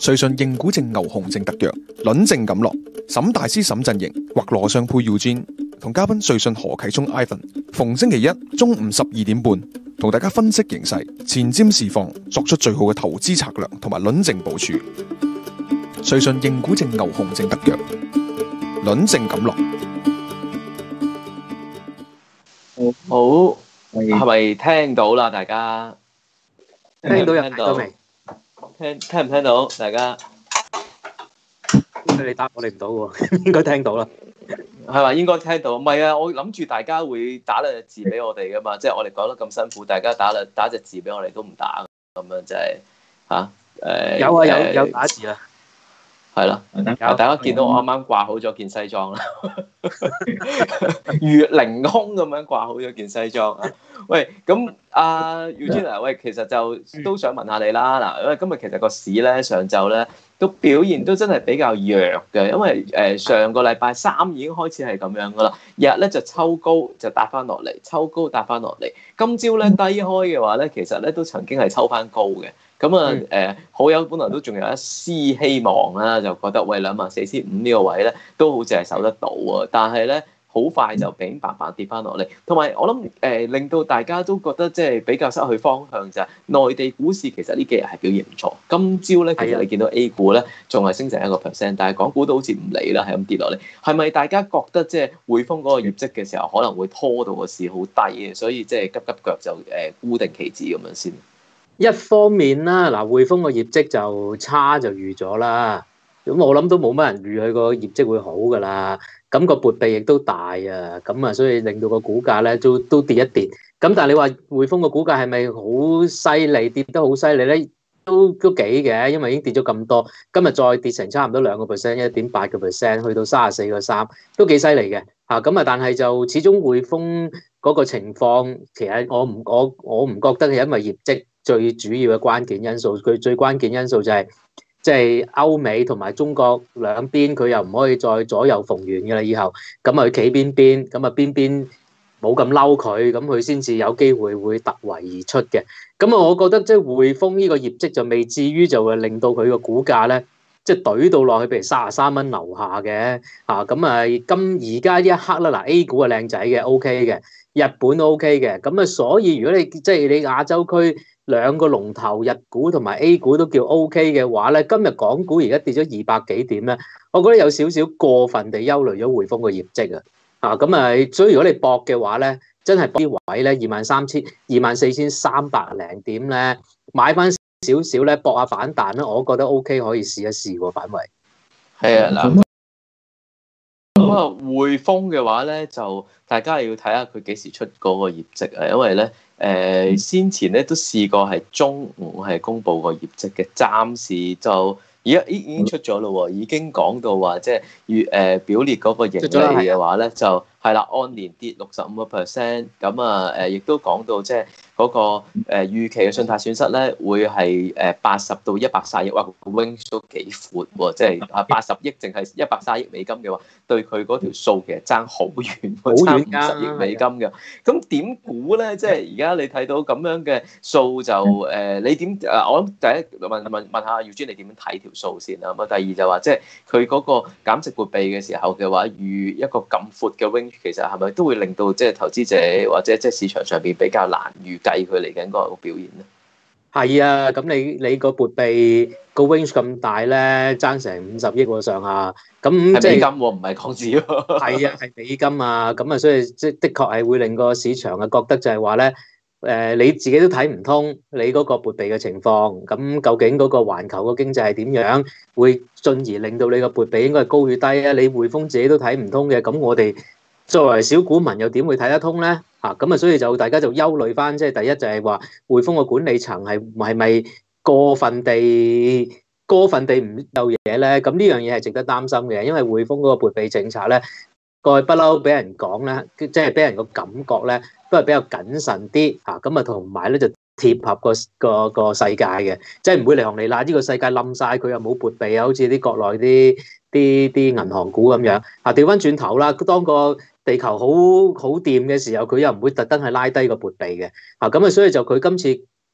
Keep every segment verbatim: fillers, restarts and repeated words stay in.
瑞信認股證牛熊證特約，輪證錦落，沈大師沈陣營或羅尚佩 Eugene 同嘉賓瑞信何啟聰 Ivan， 逢星期一中午十二點半，同大家分析形勢、前瞻市況，作出最好嘅投資策略同埋輪證部署。瑞信認股證牛熊證特約，輪證錦落。 好，係咪聽到啦？大家聽到有聽到未？ 聽聽唔聽到？大家你答我哋唔到喎，應該聽到啦。 係嘛？應該聽到。唔係啊，我諗住大家會打兩隻字俾我哋噶嘛，即係我哋講得咁辛苦，大家打兩打隻字俾我哋都唔打，咁樣就係嚇誒。有啊，有有打字啊。係咯，大家見到我啱啱掛好咗件西裝啦，如凌空咁樣掛好咗件西裝啊！喂，咁阿 Eugene，喂，其實就都想問下你啦，嗱，因為今日其實個市咧上晝咧都表現都真係比較弱嘅，因為誒、呃、上個禮拜三已經開始係咁樣噶啦，日咧就抽高就搭翻落嚟，抽高搭翻落嚟，今朝咧低開嘅話咧，其實咧都曾經係抽翻高嘅。咁啊誒，好友本來都仲有一絲希望啦，就覺得喂兩萬四千五呢個位咧都好似係守得到啊，但係咧好快就平白白跌翻落嚟。同埋我諗誒、呃，令到大家都覺得即係比較失去方向就係內地股市其實呢幾日係表現唔錯。今朝咧其實你見到 A 股咧仲係升成一個 percent， 但係港股都好似唔理啦，係咁跌落嚟。係咪大家覺得即係匯豐嗰個業績嘅時候可能會拖到個市好低嘅，所以即係急急腳就誒沽定期指咁樣先？ 一方面啦，嗱匯豐個業績就差就預咗啦，咁我諗都冇乜人預佢個業績會好噶啦，咁個撥備亦都大啊，咁啊所以令到個股價咧都都跌一跌，咁但係你話匯豐個股價係咪好犀利跌得好犀利咧？都都幾嘅，因為已經跌咗咁多，今日再跌成差唔多兩個 percent， 一點八個 percent， 去到三十四個三，都幾犀利嘅嚇。咁啊，但係就始終匯豐嗰個情況，其實我唔我我唔覺得係因為業績最主要嘅關鍵因素，佢最關鍵因素就係即係歐美同埋中國兩邊，佢又唔可以再左右逢源嘅啦。以後咁啊，佢企邊邊，咁啊邊邊冇咁嬲佢，咁佢先至有機會會突圍而出嘅。咁啊，我覺得即係匯豐呢個業績就未至於就會令到佢個股價咧，即係懟到落去，譬如三十三蚊樓下嘅嚇。咁啊，今而家呢一刻啦，嗱 A 股係靚仔嘅 ，OK 嘅，日本都 OK 嘅。咁啊，所以如果你即係你亞洲區兩個龍頭日股同埋 A 股都叫 OK 嘅話咧，今日港股而家跌咗二百幾點咧，我覺得有少少過分地憂慮咗匯豐個業績啊。啊，咁啊，所以如果你搏嘅話咧，真係啲位咧，二萬三千、二萬四千三百零點咧，買翻少少咧，搏下反彈咧，我覺得 O K 可以試一試喎，反為。 係啊，嗱，咁啊，匯豐嘅話咧，就大家要睇下佢幾時出嗰個業績啊，因為咧，誒、呃、先前咧都試過係中午係公佈個業績嘅，暫時就。而家已已經出咗咯喎，已經講到話即係月誒表列嗰個盈利嘅話咧，就係啦，按年跌六十五個 percent，咁啊誒，亦都講到即係嗰個誒預期嘅信貸損失咧，會係誒八十到一百卅億，哇，range 都幾闊喎，即係啊八十億淨係一百卅億美金嘅話，對佢嗰條數其實爭好遠，差五十億美金嘅。咁點估咧？即係而家你睇到咁樣嘅數就誒、呃，你點啊？我諗第一問問問下 Eugene 你點樣睇條數先啦。咁啊，第二就話即係佢嗰個減值撥備嘅時候嘅話，預一個咁闊嘅 range，其實係咪都會令到即係投資者或者即係市場上邊比較難預計佢嚟緊嗰個表現咧？ 係啊，咁你你個撥備個 range 咁大咧，爭成五十億喎上下，咁即係美金喎，唔係港紙喎。 係啊，係美金啊，咁啊，所以即係的確係會令個市場啊覺得就係話咧。誒、呃、你自己都睇唔通你嗰個撥備嘅情況，咁究竟嗰個環球個經濟係點樣，會進而令到你個撥備應該係高與低啊？你匯豐自己都睇唔通嘅，咁我哋作為小股民又點會睇得通咧？嚇咁啊，所以就大家就憂慮翻，即係第一就係話匯豐個管理層係係咪過分地過分地唔有嘢咧？咁呢樣嘢係值得擔心嘅，因為匯豐嗰個撥備政策咧，過去不嬲俾人講咧，即係俾人個感覺咧。都係比較謹慎啲嚇，咁啊同埋咧就貼合個個個世界嘅，即係唔會嚟行嚟啦。呢個世界冧晒，佢又冇撥備啊，好似啲國內啲啲啲銀行股咁樣嚇。調翻轉頭啦，當個地球好好掂嘅時候，佢又唔會特登係拉低個撥備嘅嚇。咁啊，所以就佢今次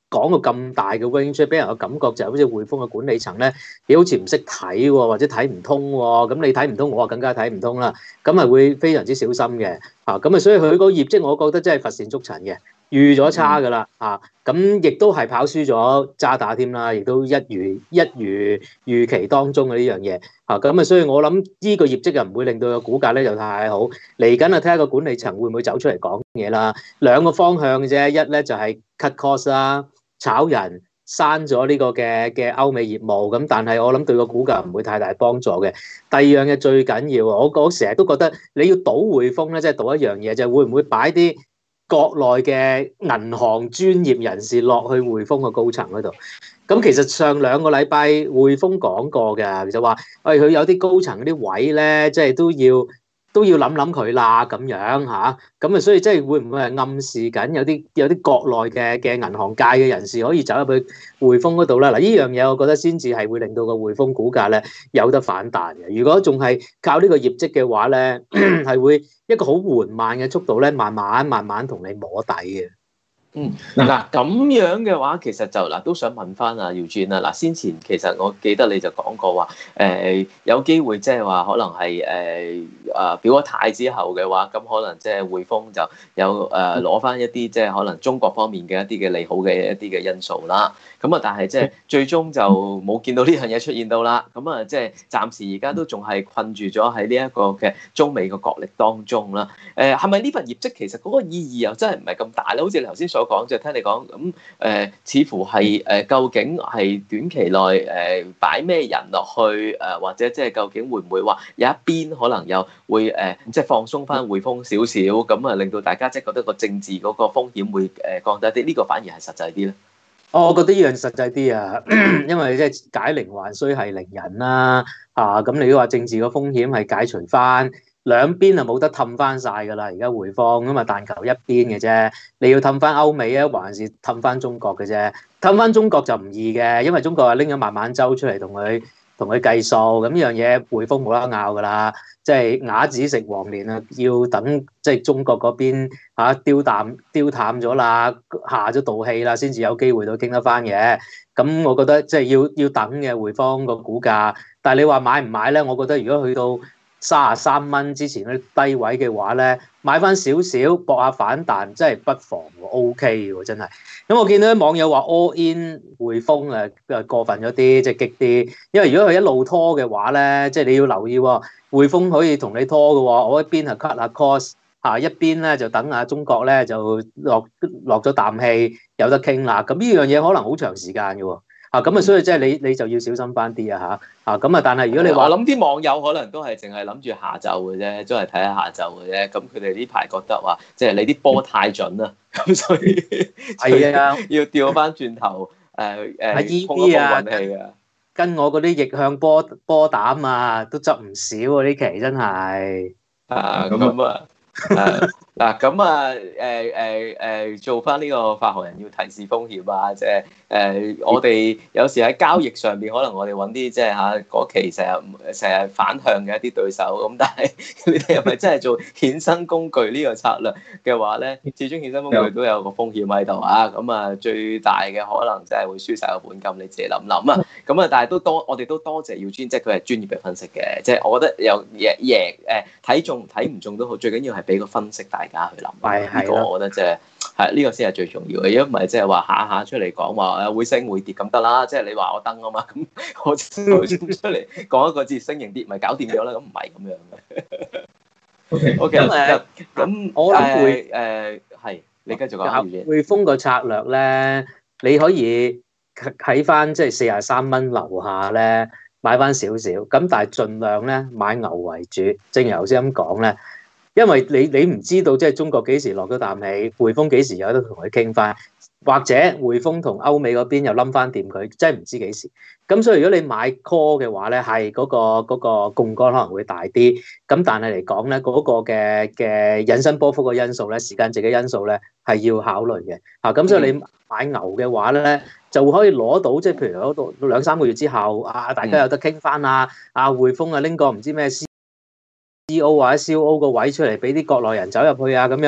講個咁大嘅 range，俾人嘅感覺就好似匯豐嘅管理層咧，你好似唔識睇喎，或者睇唔通喎。咁你睇唔通，我啊更加睇唔通啦。咁係會非常之小心嘅。啊，咁啊，所以佢個業績，我覺得真係乏善足陳嘅，預咗差㗎啦。啊，咁亦都係跑輸咗渣打添啦，亦都一如一如預期當中嘅呢樣嘢。啊，咁啊，所以我諗呢個業績又唔會令到個股價咧就太好。嚟緊啊，睇下個管理層會唔會走出嚟講嘢啦。兩個方向嘅啫，一咧就係 cut cost 啦。炒人刪咗呢個嘅嘅歐美業務，咁但係我諗對個股價唔會太大幫助嘅。第二樣嘢最緊要，我我成日都覺得你要賭匯豐咧，即係賭一樣嘢，就係會唔會擺啲國內嘅銀行專業人士落去匯豐個高層嗰度。咁其實上兩個禮拜匯豐講過嘅，就話喂佢有啲高層嗰啲位咧，即係都要。都要諗諗佢啦，咁樣嚇，咁啊，所以即係會唔會係暗示緊有啲有啲國內嘅嘅銀行界嘅人士可以走入去匯豐嗰度啦？嗱，呢樣嘢我覺得先至係會令到個匯豐股價咧有得反彈嘅。如果仲係靠呢個業績嘅話咧，係會一個好緩慢嘅速度咧，慢慢慢慢同你摸底嘅。 嗯，嗱咁樣嘅話，其實就嗱都想問翻阿姚轉啦。嗱，先前其實我記得你就講過話，誒、呃、有機會即係話可能係誒啊表咗態之後嘅話，咁可能即係匯豐就有誒攞翻一啲即係可能中國方面嘅一啲嘅利好嘅一啲嘅因素啦。咁啊，但係即係最終就冇見到呢樣嘢出現到啦。咁啊，即係暫時而家都仲係困住咗喺呢一個嘅中美嘅角力當中啦。誒係咪呢份業績其實嗰個意義又真係唔係咁大咧？好似你頭先所講，就聽你講咁誒，似乎係誒、呃，究竟係短期內誒擺咩人落去誒、呃，或者即係究竟會唔會話有一邊可能又會誒、呃，即係放鬆翻匯豐少少，咁啊令到大家即係覺得個政治嗰個風險會誒降低啲，呢、這個反而係實際啲咧。 我覺得呢樣實際啲啊，因為即係解鈴還須繫鈴人啦，啊咁你都話政治個風險係解除翻，兩邊啊冇得氹翻晒㗎啦，而家匯豐咁啊但求一邊嘅啫，你要氹翻歐美啊，還是氹翻中國嘅啫？氹翻中國就唔易嘅，因為中國啊拎咗孟晚舟出嚟同佢同佢計數，咁呢樣嘢匯豐冇得拗㗎啦。即係啞子食黃連啊！要等即係中國嗰邊嚇丟淡丟淡咗啦，下咗道氣啦，先至有機會到傾得翻嘅。咁我覺得即係要要等嘅匯豐個股價。但係你話買唔買咧？我覺得如果去到三十三蚊之前嗰啲低位嘅話咧，買翻少少搏下反彈，真係不妨喎 ，O K 喎，真係。咁我見到啲網友話 all in 匯豐誒誒過分咗啲，即係激啲。因為如果佢一路拖嘅話咧，即係你要留意喎，匯豐可以同你拖嘅喎。我一邊係 cut 下 cost 嚇，一邊咧就等下中國咧就落落咗啖氣，有得傾啦。咁呢樣嘢可能好長時間嘅喎。啊，咁啊，所以即係你你就要小心翻啲啊嚇啊！咁啊，但係如果你話， 我諗啲網友可能都係淨係諗住下晝嘅啫，都係睇下下晝嘅啫。咁佢哋呢排覺得話，即係你啲波太準啦，咁所以係啊，要調翻轉頭誒誒，碰一碰運氣啊！ 跟我嗰啲逆向波波膽啊，都執唔少啊！呢期真係啊咁啊〜誒嗱咁啊誒誒誒做翻呢個發行人要提示風險啊，即係誒我哋有時喺交易上邊，可能我哋揾啲即係嚇嗰期成日成日反向嘅一啲對手，咁但係你哋係咪真係做衍生工具呢個策略嘅話咧？始終衍生工具都有個風險喺度啊！咁啊最大嘅可能就係會輸晒個本金，你自己諗諗啊！咁啊但係都多我哋都多謝耀尊，即係佢係專業嘅分析嘅，即係我覺得有贏贏誒睇中睇唔中都好，最緊要係俾個分析大家去諗，係係咯，我覺得即係係呢個先係最重要嘅。如果唔係即係話下下出嚟講話誒會升會跌咁得啦，即係你話我登啊嘛，咁我出嚟講一個字升型跌，咪搞掂咗啦。咁唔係咁樣嘅。O K O K 咁咁我諗會誒係你繼續講。 匯豐個策略咧，你可以喺翻即係四十三蚊樓下咧買翻少少，咁但係盡量咧買牛為主。正如頭先咁講咧。因為你你唔知道即係中國幾時落咗啖氣，匯豐幾時有得同佢傾翻，或者匯豐同歐美嗰邊又冧翻掂佢，真係唔知幾時。咁所以如果你買 call 嘅話咧，係嗰個嗰個槓桿可能會大啲。咁但係嚟講咧，嗰個嘅嘅引伸波幅嘅因素咧，時間值嘅因素咧係要考慮嘅。嚇，咁所以你買牛嘅話咧，就會可以攞到即係譬如攞到兩三個月之後，啊大家有得傾翻啊，啊匯豐啊拎個唔知咩C E O 或者 C O O 個位出嚟俾啲國內人走入去啊，咁樣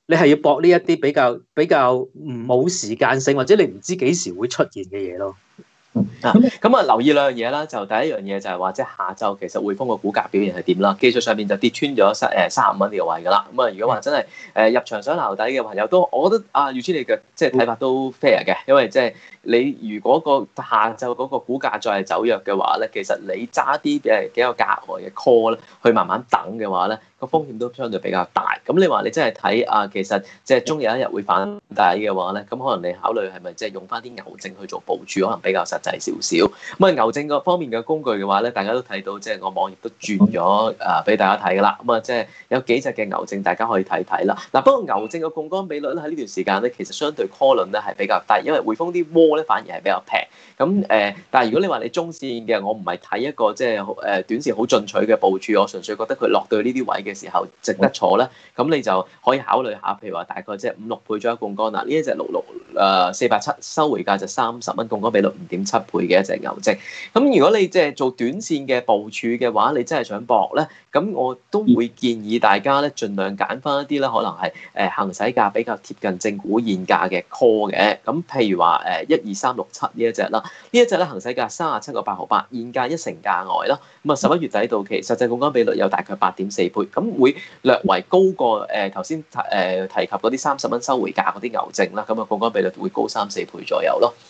你係要搏呢一啲比較比較冇時間性，或者你唔知幾時會出現嘅嘢咯。 啊，咁啊留意兩樣嘢啦，就第一樣嘢就係話，即係下晝其實匯豐個股價表現係點啦？技術上面就跌穿咗三誒三十五蚊呢個位㗎啦。咁啊，如果話真係誒入場想留底嘅朋友，都我覺得啊，預知你嘅即係睇法都 fair 嘅，因為即係你如果個下晝嗰個股價再係走弱嘅話咧，其實你揸啲誒幾個價外嘅 call 咧，去慢慢等嘅話咧，個風險都相對比較大。咁你話你真係睇啊，其實即係終有一日會反底嘅話咧，咁可能你考慮係咪即係用翻啲牛證去做部署，可能比較實際少少。咁啊牛證嗰方面嘅工具嘅話咧，大家都睇到即係我網頁都轉咗誒俾大家睇㗎啦。咁啊即係有幾隻嘅牛證大家可以睇睇啦。嗱不過牛證嘅槓桿比率咧喺呢段時間咧，其實相對 call 輪咧係比較低，因為匯豐啲窩咧反而係比較平。咁誒、呃，但係如果你話你中線嘅，我唔係睇一個即係誒短線好進取嘅部署，我純粹覺得佢落到呢啲位嘅時候值得坐咧，咁你就可以考慮下，譬如話大概即係五六倍左右槓桿啦。呢一隻六六誒四八七收回價就三十蚊，槓桿比率五點七倍嘅一隻牛證。咁如果你即係做短線嘅部署嘅話，你真係想搏咧，咁我都會建議大家咧，盡量揀翻一啲咧，可能係誒行使價比較貼近正股現價嘅 call 嘅。咁譬如話誒一二三六七呢一隻啦，呢一隻咧行使價三十七個八毫八，現價一成價外啦。咁啊十一月底到期，實際槓桿比率有大概八點四倍，咁會略為高過誒頭先誒提及嗰啲三十蚊收回價嗰啲牛證啦。咁啊槓桿比率會高三四倍左右咯。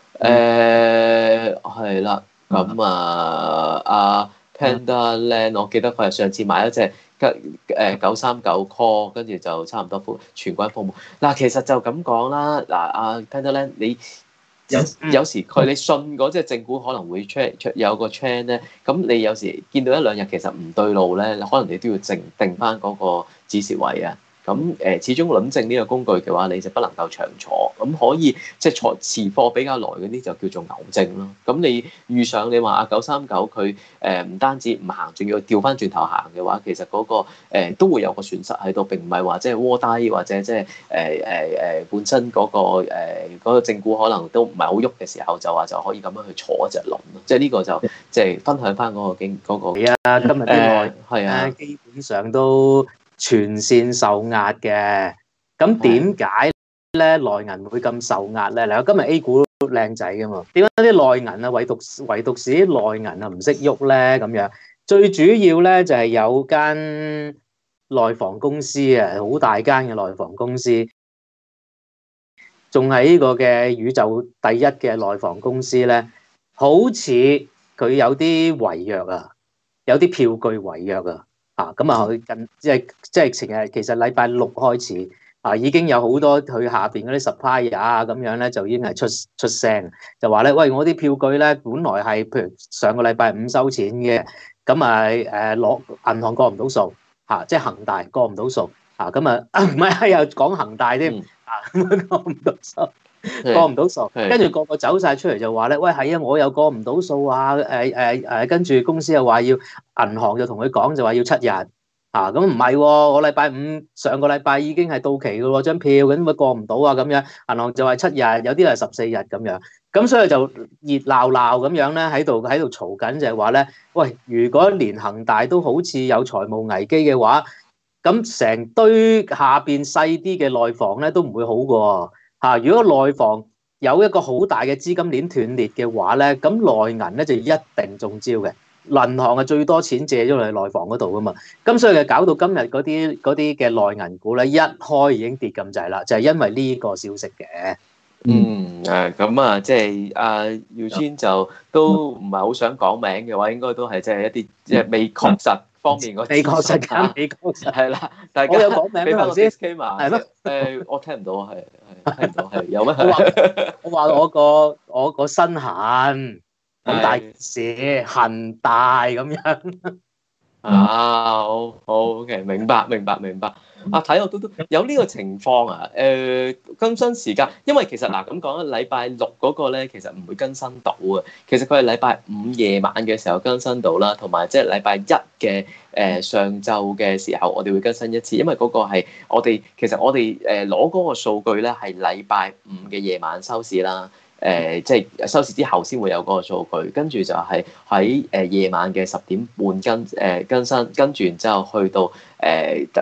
誒係啦，咁啊阿 Panda Land，我記得佢係上次買一隻誒九三九 call，跟住就差唔多付全軍覆沒。嗱，其實就咁講啦，嗱阿 Panda Land 你。有有時佢你信嗰隻正股可能會出出有個 trend 咧，咁你有時見到一兩日其實唔對路咧，可能你都要靜定翻嗰個止蝕位啊。咁誒，始終輪證呢個工具嘅話，你就不能夠長坐，咁可以即係坐持貨比較耐嗰啲就叫做牛證咯。咁你遇上你話啊九三九佢誒唔單止唔行，仲要調翻轉頭行嘅話，其實嗰、嗰個、呃、都會有個損失喺度，並唔係話即係窩低或者即係誒誒誒本身嗰、嗰個誒嗰、呃嗰個正股可能都唔係好喐嘅時候，就話就可以咁樣去坐一隻輪咯。即係呢個就即係分享翻嗰個經嗰、嗰個。 係啊，今日啲內係啊， 基本上都全線受壓嘅，咁點解咧內銀會咁受壓咧？嗱，今日 A 股靚仔噶嘛，點解啲內銀啊，唯獨唯獨是啲內銀啊唔識喐咧？咁樣最主要咧就係有間內房公司啊，好大間嘅內房公司，仲係呢個嘅宇宙第一嘅內房公司咧，好似佢有啲違約啊，有啲票據違約啊。啊，咁啊，佢近即係即係前日，其實禮拜六開始啊，已經有好多佢下邊嗰啲 supplier 啊，咁樣咧就已經係出出聲，就話咧，喂，我啲票據咧，本來係譬如上個禮拜五收錢嘅，咁啊誒攞銀行過唔到數嚇，即係恒大過唔到數啊，咁啊唔係又講恒大添啊，咁過唔到數。過唔到數，跟住個個走晒出嚟就話咧，喂係啊，我又過唔到數啊，誒誒誒，跟住公司又話要銀行就同佢講就話要七日，啊咁唔係喎，我禮拜五上個禮拜已經係到期嘅喎張票，咁咪過唔到啊咁樣，銀行就話七日，有啲係十四日咁樣，咁所以就熱鬧鬧咁樣咧喺度喺度嘈緊，就係話咧，喂，如果連恒大都好似有財務危機嘅話，咁成堆下邊細啲嘅內房咧都唔會好嘅。嚇！如果內房有一個好大嘅資金鏈斷裂嘅話咧，咁內銀咧就一定中招嘅。銀行係最多錢借咗去內房嗰度噶嘛，咁所以就搞到今日嗰啲嗰啲嘅內銀股咧一開已經跌咁滯啦，就係因為呢個消息嘅。 嗯誒，咁啊，即係阿耀尊就都唔係好想講名嘅話，應該都係即係一啲即係未確實方面嗰啲。 未確實㗎，未確實。 係啦，大家我有講名俾翻個頭先 disclaimer。 係咯。 誒，我聽唔到，係係聽唔到，係有咩？ 我話我話我個我個身痕咁大件事，恒大咁樣。 啊，好好 OK，明白明白明白。啊，睇我都都有呢個情況啊。誒、呃，更新時間，因為其實嗱咁講啦，禮拜六嗰個咧其實唔會更新到啊。其實佢係禮拜五夜晚嘅時候更新到啦，同埋即係禮拜一嘅誒上晝嘅時候，我哋會更新一次，因為嗰個係我哋其實我哋誒攞嗰個數據咧係禮拜五嘅夜晚收市啦。誒即係收市之後先會有嗰個數據，跟住就係喺誒夜晚嘅十點半更誒、呃、更新，跟住然之後去到誒誒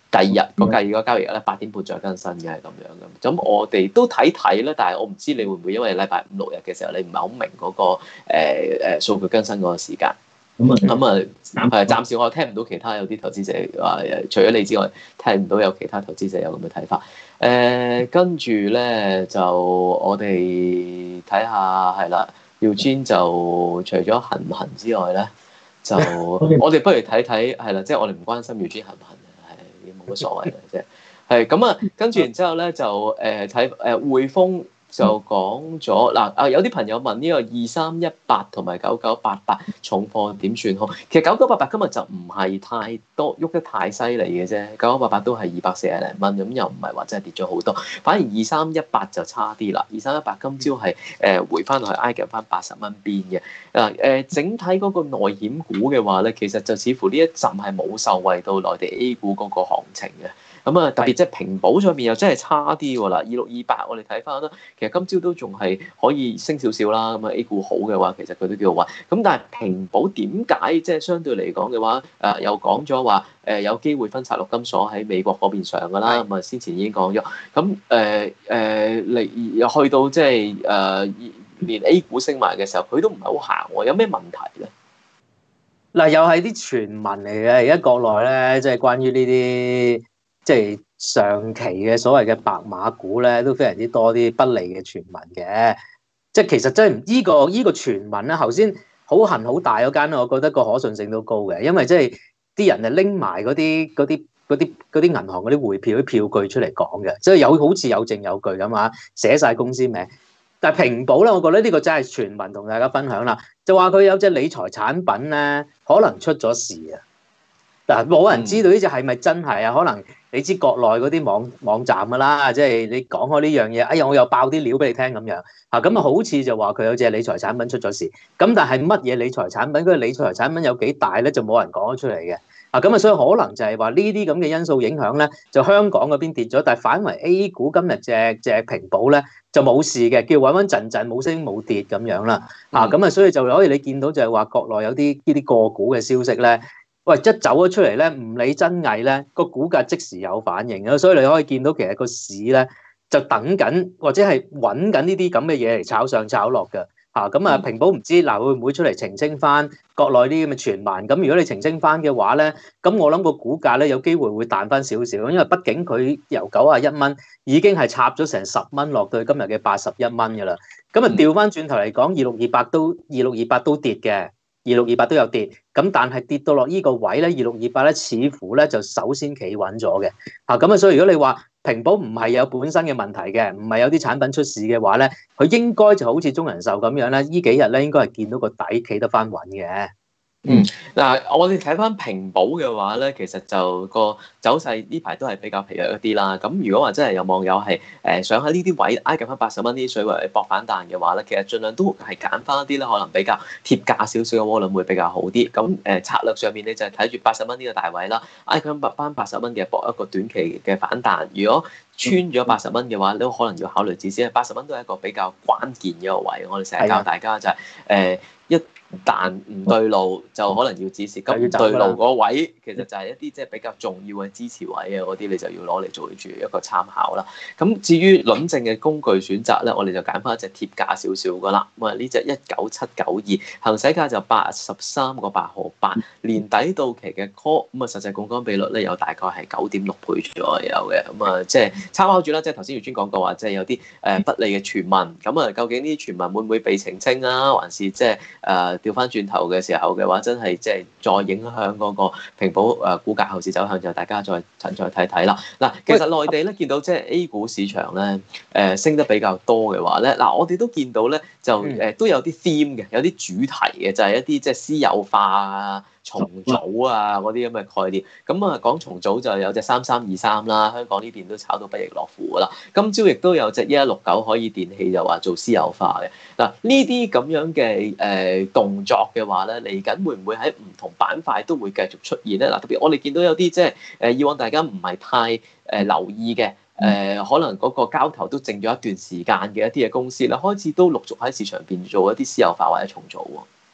第二日個第二個交易日咧八點半再更新嘅係咁樣嘅。咁我哋都睇睇啦，但係我唔知你會唔會因為禮拜五六日嘅時候你唔係好明嗰、那個誒誒、呃、數據更新嗰個時間。咁啊咁啊係暫時我聽唔到其他有啲投資者話誒，除咗你之外，聽唔到有其他投資者有咁嘅睇法。誒、呃、跟住咧就我哋睇下係啦。Eugene 就除咗行唔行之外咧，就我哋不如睇睇係啦，即係我哋唔關心 Eugene 行唔行嘅，係冇乜所謂嘅啫。係咁啊，跟住然之後咧就誒睇誒匯豐就講咗嗱啊，有啲朋友問呢個二三一八同埋九九八八重貨點算好？其實九九八八今日就唔係太多喐得太犀利嘅啫，九九八八都係二百四十零蚊，咁又唔係話真係跌咗好多，反而二三一八就差啲啦。二三一八今朝係誒回翻落去挨近翻八十蚊邊嘅嗱誒，整體嗰個內險股嘅話咧，其實就似乎呢一陣係冇受惠到內地 A 股嗰個行情嘅。咁啊，特別即係平保上面又真係差啲喎啦，二六二八我哋睇翻啦，其實今朝都仲係可以升少少啦。咁啊 A 股好嘅話，其實佢都叫做穩。咁但係平保點解即係相對嚟講嘅話，誒、呃、又講咗話誒有機會分拆陸金所喺美國嗰邊上㗎啦。咁啊先前已經講咗，咁誒誒嚟又去到即係誒連 A 股升埋嘅時候，佢都唔係好行喎，有咩問題咧？ 嗱，又係啲傳聞嚟嘅，而家國內咧，即係關於呢啲。即係上期嘅所謂嘅白馬股咧，都非常之多啲不利嘅傳聞嘅。即係其實真係依個依個傳聞咧，頭先好行好大嗰間，我覺得個可信性都高嘅，因為即係啲人係拎埋嗰啲嗰啲嗰啲嗰啲銀行嗰啲匯票啲票據出嚟講嘅，即係有好似有證有據咁啊，寫晒公司名。但係平保咧，我覺得呢個真係傳聞，同大家分享啦。就話佢有隻理財產品咧，可能出咗事啊！嗱，冇人知道呢隻係咪真係啊？可能你知國內嗰啲網網站㗎啦，即係你講開呢樣嘢，哎呀，我又爆啲料俾你聽咁樣嚇，咁啊好似就話佢有隻理財產品出咗事，咁但係乜嘢理財產品？嗰個理財產品有幾大咧？就冇人講得出嚟嘅。啊，咁啊，所以可能就係話呢啲咁嘅因素影響咧，就香港嗰邊跌咗，但係反為 A 股今日隻隻平保咧就冇事嘅，叫穩穩陣陣，冇升冇跌咁樣啦。啊，咁啊，所以就可以你見到就係話國內有啲呢啲個股嘅消息咧。喂，一走咗出嚟咧，唔理真偽咧，個股價即時有反應啊！所以你可以見到其實個市咧就等緊或者係揾緊呢啲咁嘅嘢嚟炒上炒落嘅嚇。咁啊，平保唔知嗱會唔會出嚟澄清翻國內啲咁嘅傳聞？咁如果你澄清翻嘅話咧，咁我諗個股價咧有機會會彈翻少少，因為畢竟佢由九十一蚊已經係插咗成十蚊落到今日嘅八十一蚊㗎啦。咁啊調翻轉頭嚟講，二六二八都二六二八都跌嘅。二六二八都有跌，咁但係跌到落呢個位咧，二六二八咧似乎咧就首先企穩咗嘅，嚇咁啊，所以如果你話平保唔係有本身嘅問題嘅，唔係有啲產品出事嘅話咧，佢應該就好似中人壽咁樣咧，呢幾日咧應該係見到個底企得翻穩嘅。 嗯，嗱，我哋睇翻平保嘅話咧，其實就個走勢呢排都係比較疲弱一啲啦。咁如果話真係有網友係誒想喺呢啲位挨近翻八十蚊呢啲水位搏反彈嘅話咧，其實盡量都係揀翻一啲咧，可能比較貼價少少嘅窩輪會比較好啲。咁誒、呃、策略上面咧就係睇住八十蚊呢個大位啦，挨近翻八十蚊嘅搏一個短期嘅反彈。如果穿咗八十蚊嘅話，都可能要考慮止蝕。八十蚊都係一個比較關鍵嘅一個位。我哋成日教大家就係、是、誒、呃、一。但唔對路就可能要止蝕，咁唔對路嗰位其實就係一啲即係比較重要嘅支持位啊，嗰啲你就要攞嚟做住一個參考啦。咁至於輪證嘅工具選擇咧，我哋就揀翻一隻貼價少少噶啦。咁啊呢隻一九七九二，行使價就八十三個八毫八，年底到期嘅 call，咁啊實際槓桿比率咧有大概係九點六倍左右嘅。咁啊即係參考住啦，即係頭先姚專講過話，即係有啲誒不利嘅傳聞。咁啊究竟呢啲傳聞會唔會被澄清啊？還是即係誒？調翻轉頭嘅時候嘅話，真係即係再影響嗰個平保誒股價後市走向，就大家再再睇睇啦。嗱，其實內地咧見到即係 A 股市場咧誒、呃、升得比較多嘅話咧，嗱我哋都見到咧就誒、呃、都有啲 theme 嘅，有啲主題嘅，就係、是、一啲即係私有化啊、重組啊嗰啲咁嘅概念。咁啊講重組就有隻三三二三啦，香港呢邊都炒到不亦樂乎噶啦。今朝亦都有隻一一六九可以電器就話做私有化嘅。嗱呢啲咁樣嘅誒、呃、動作嘅話咧，嚟緊會唔會喺唔同板塊都會繼續出現咧？嗱特別我哋見到有啲即係誒以往大家唔係太誒、呃、留意嘅誒、呃，可能嗰個交投都靜咗一段時間嘅一啲嘅公司咧，開始都陸續喺市場邊做一啲私有化或者重組喎。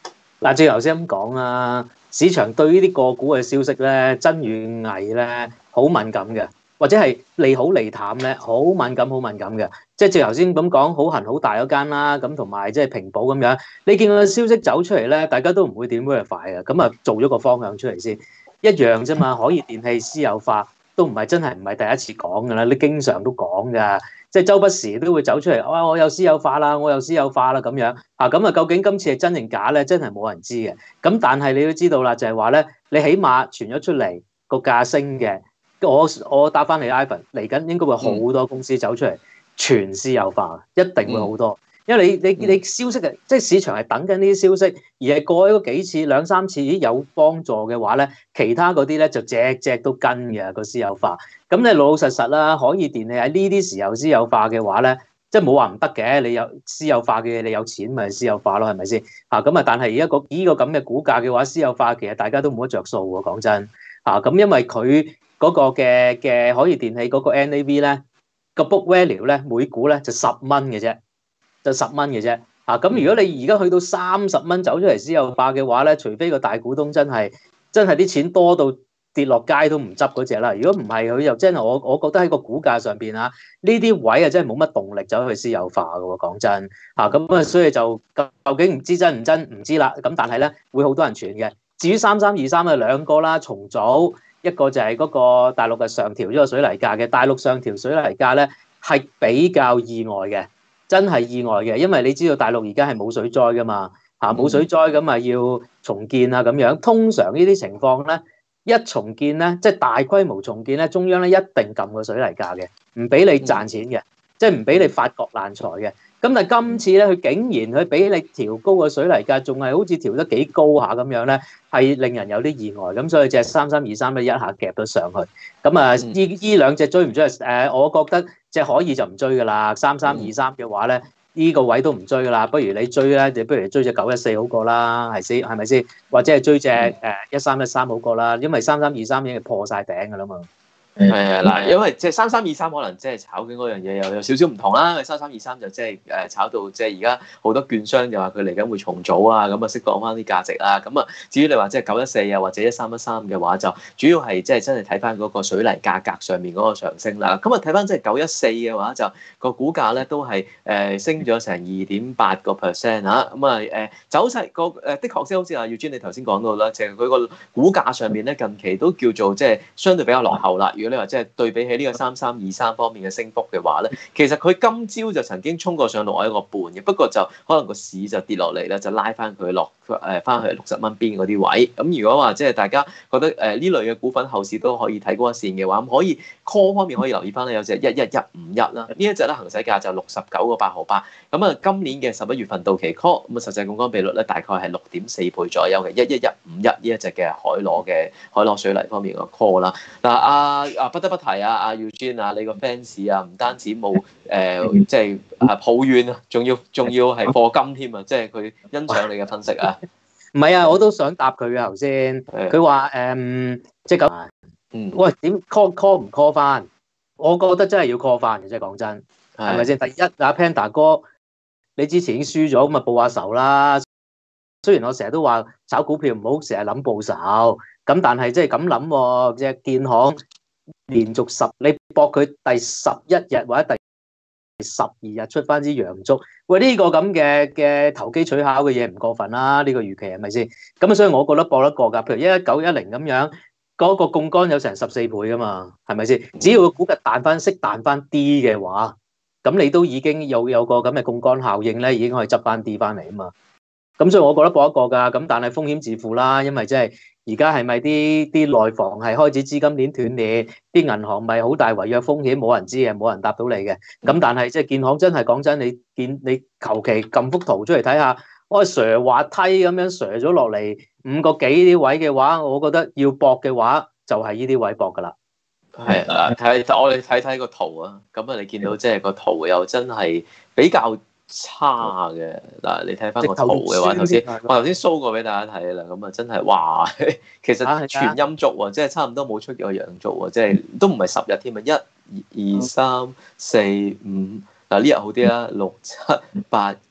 嗱，正如頭先咁講啦，市場對呢啲個股嘅消息咧，真與偽咧，好敏感嘅，或者係利好利淡咧，好敏感，好敏感嘅。即係正如頭先咁講，好痕好大嗰間啦，咁同埋即係平保咁樣，你見到個消息走出嚟咧，大家都唔會點 verify 嘅，咁啊做咗個方向出嚟先，一樣啫嘛。海熱電氣私有化都唔係真係唔係第一次講㗎啦，你經常都講㗎。即係周不時都會走出嚟，哇、哦！我有私有化啦，我有私有化啦咁樣啊，咁啊究竟今次係真定假咧？真係冇人知嘅。咁但係你都知道啦，就係話咧，你起碼傳咗出嚟個價升嘅，我我答翻你 Ivan 嚟緊應該會好多公司走出嚟全私有化，一定會好多。因為你你你消息嘅，即係市場係等緊呢啲消息，而係過咗幾次兩三次已有幫助嘅話咧，其他嗰啲咧就隻隻都跟嘅個私有化。咁你老老實實啦，海爾電器喺呢啲時候私有化嘅話咧，即係冇話唔得嘅。你有私有化嘅嘢，你有錢咪私有化咯，係咪先？啊咁啊，但係而家個呢個咁嘅股價嘅話，私有化其實大家都冇得着數喎。講真啊，咁因為佢嗰個嘅嘅海爾電器嗰個 N A V 咧，個 book value 咧每股咧就十蚊嘅啫。就十蚊嘅啫，啊咁如果你而家去到三十蚊走出嚟私有化嘅話咧，除非個大股東真係真係啲錢多到跌落街都唔執嗰隻啦。如果唔係，佢又真係我我覺得喺個股價上邊啊，呢啲位啊真係冇乜動力走去私有化嘅喎。講真，啊咁啊，所以就究竟唔知真唔真唔知啦。咁但係咧會好多人傳嘅。至於三三二三啊兩個啦，重組一個就係嗰個大陸嘅上調咗個水泥價嘅，大陸上調水泥價咧係比較意外嘅。真係意外嘅，因為你知道大陸而家係冇水災噶嘛，嚇冇水災咁啊要重建啊咁樣。通常呢啲情況咧，一重建咧，即係大規模重建咧，中央咧一定撳個水泥價嘅，唔俾你賺錢嘅，即係唔俾你發國難財嘅。咁但係今次咧，佢竟然佢俾你調高個水泥價，仲係好似調得幾高下咁樣咧，係令人有啲意外。咁所以隻三三二三咧一下夾咗上去。咁啊，依依兩隻追唔追啊？誒，我覺得隻可以就唔追噶啦。三三二三嘅話咧，呢個位都唔追噶啦。不如你追咧，你不如追隻九一四好過啦，係先係咪先？或者係追隻誒一三一三好過啦，因為三三二三已經破晒頂噶啦嘛。 係啊，嗱，因為即係三三二三可能即係炒緊嗰樣嘢又有少少唔同啦。因為三三二三就即係誒炒到即係而家好多券商就話佢嚟緊會重組啊，咁啊釋放翻啲價值啊。咁啊，至於你話即係九一四啊或者一三一三嘅話，就主要係即係真係睇翻嗰個水泥價格上面嗰個上升啦。咁啊睇翻即係九一四嘅話，就個股價咧都係誒升咗成二點八個 percent 嚇。咁啊誒走勢個誒的確先好似阿耀尊你頭先講到啦，就係佢個股價上面咧近期都叫做即係相對比較落後啦。如果你話即係對比起呢個三三二三方面嘅升幅嘅話咧，其實佢今朝就曾經衝過上六一個半嘅，不過就可能個市就跌落嚟咧，就拉翻佢落誒翻去六十蚊邊嗰啲位。咁如果話即係大家覺得誒呢類嘅股份後市都可以睇高一線嘅話，咁可以 call 方面可以留意翻咧，有隻一一一五一啦，呢一隻咧行使價就六十九個八毫八。咁啊今年嘅十一月份到期 call，咁啊實際槓桿比率咧大概係六點四倍左右嘅，一一一五一呢一隻嘅海螺嘅海螺水泥方面嘅 call 啦。嗱啊啊不得不提啊，阿 Eugene 啊，你個 fans 啊，唔單止冇誒，即係啊抱怨啊，仲要仲要係課金添啊，即係佢欣賞你嘅分析啊。 唔係啊，我都想答佢啊頭先，佢話誒即係咁，嗯，喂點 call call 唔 call 翻？我覺得真係要 call 翻嘅，即係講真，係咪先？第一阿 Panda 哥，你之前已經輸咗，咁啊報下仇啦。雖然我成日都話炒股票唔好成日諗報仇，咁但係即係咁諗喎，隻建行。連續十，你搏佢第十一日或者第十二日出翻支陽燭，喂呢、這個咁嘅嘅投機取巧嘅嘢唔過分啦，呢、這個預期係咪先？咁所以我覺得搏得過噶，譬如一一九一零咁樣，嗰、那個槓桿有成十四倍噶嘛，係咪先？只要個股價彈翻，識彈翻啲嘅話，咁你都已經有有個咁嘅槓桿效應咧，已經可以執翻啲翻嚟啊嘛。咁所以我覺得搏得過噶，咁但係風險自負啦，因為即係。而家係咪啲啲內房係開始資金鏈斷裂，啲銀行咪好大違約風險，冇人知嘅，冇人答到你嘅。咁但係即係建行真係講真，你見你求其撳幅圖出嚟睇下，我瀡滑梯咁樣瀡咗落嚟五個幾啲位嘅話，我覺得要搏嘅話就係呢啲位搏噶啦。 係啊，睇我哋睇睇個圖啊，咁啊你見到即係個圖又真係比較差嘅嗱，你睇翻個圖嘅話，頭先我頭先 show 過俾大家睇啦，咁啊真係哇，其實全陰燭喎，即係差唔多冇出過陽燭喎，即係都唔係十日添啊，一、二、三、四、五，嗱呢日好啲啦，六、七、八、